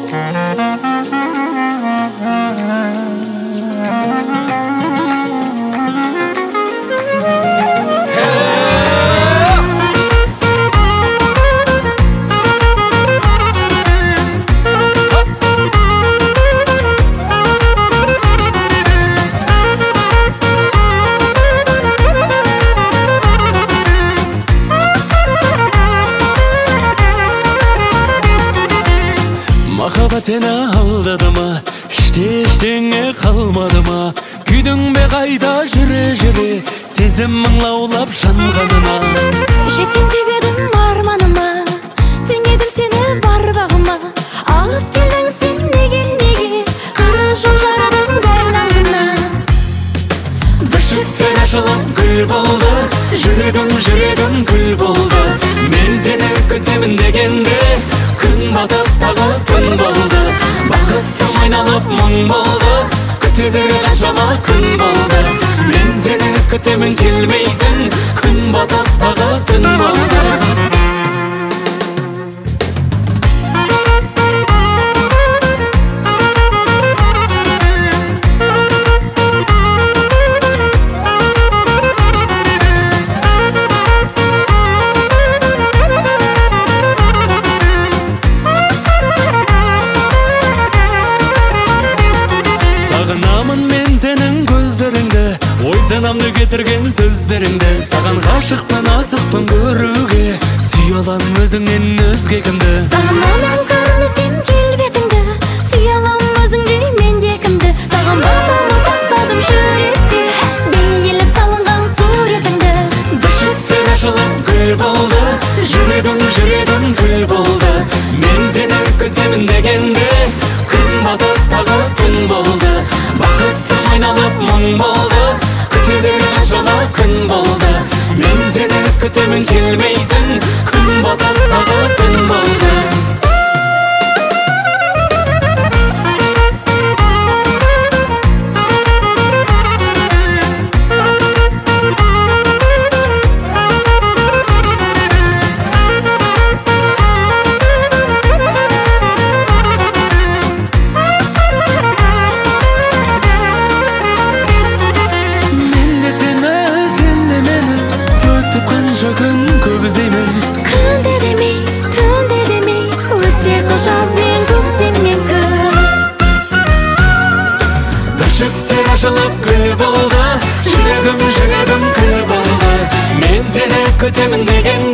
Махаббат сені алдады ма, ештеңе қалмады ма? Күйдің бе қайда жүре, сезімің лаулап жанғанына. Жетсем деп едім арманыма, теңедім сені бар бағыма. Алып келдің сен неге, қара жол жарадың дәл алдына. Бүршіктен ашылып гүл болды, жүрегім гүл болды. Мен сені күтемін дегенде, күн батып тағы түн болды. Бақыттым айналып мұң болды, күте берген қаншама күн болды. Мен сені күтемін келмейсің, күн батып тағы түн болды. Сағынамын мен сенің көздеріңді, ой санамды кетірген сөздеріңді. Саған ғашықпын, асықпын көруге, сүй алам өзіңнен өзге кімді. Сағынамын көрмесем келбетіңді, сүй алам өзіңдей мен де кімді. Саған бағыма сақтадым жүректе, бейнелеп салынған суретіңді. Бүршіктен ашылып гүл болды, жүрегім гүл болды. Мен сені күтемін дегенде, күн батып тағы түн болды. Бақыттым айналып мұң болды, күте берген қаншама күн болды. Мен сені күтемін келмейсің, күн батып тағы түн болды. Күн көп іздейміз, күнде демей, түнде демей, өте жаз бен көктем мен күз. Бүршіктен ашылып гүл болды, жүрегім гүл болды. Мен сені күтемін деген